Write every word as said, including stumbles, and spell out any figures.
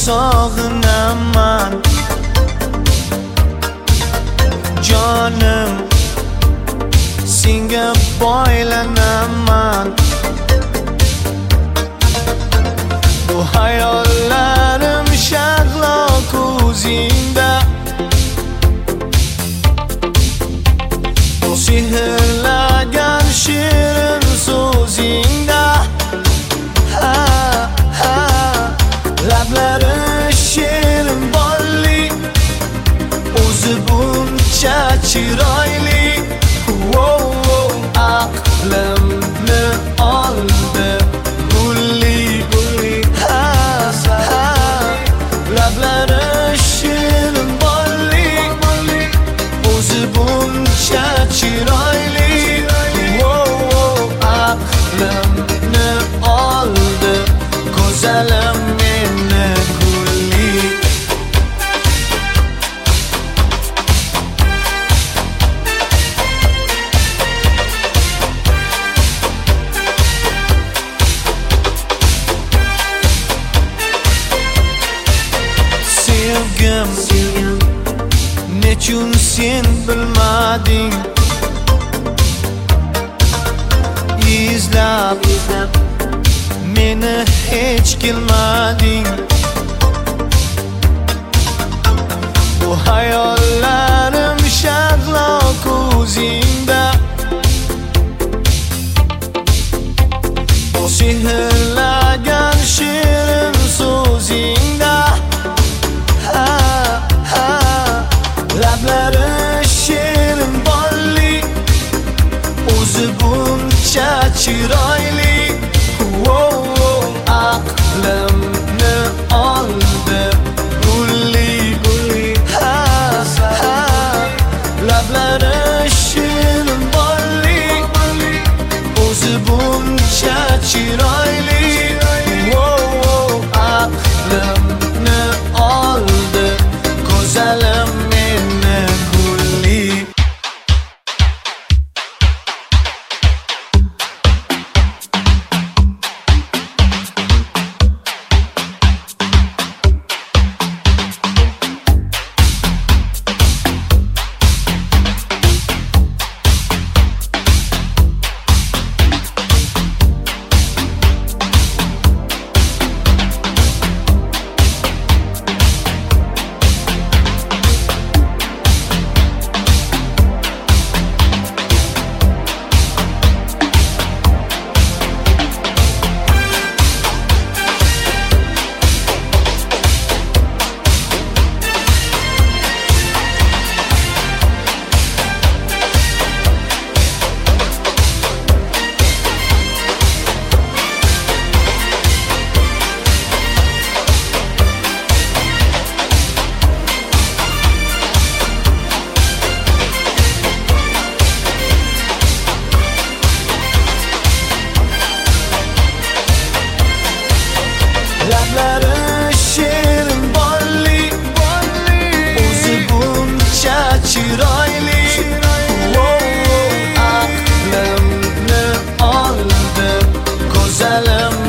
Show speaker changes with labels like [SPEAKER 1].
[SPEAKER 1] sog'inaman jonim, senga boylanaman. Bu hayollarim shag'lo ko'zingda, sehrlagan shirin so'zingda. Ha ha, lablari shirin bolli, o'zi buncha chiroyli. Wow, wow, aqlimni oldi gulli gulli. Ha ha, lablari shirin bolli, o'zi buncha chiroyli. Wow, wow, aqlimni oldi go'zalim meni gulli. Sevgim, nechun sen bilmading, izlab meni hech kelmading. Bu hayollarim shag'lo ko'zingda, sehrlagan shirin so'zingda. Ha ha, lablari shirin bolli, o'zi buncha chiroyli. Wow, wow, aqlimni oldi gulli gulli. Ha ha, lablari shirin bolli, o'zi buncha chiroyli. Wow, wow, aqlimni oldi go'zalim meni gulli. Lablari shirin bolli, o'zi buncha chiroyli. Wow, aqlimni oldi go'zalim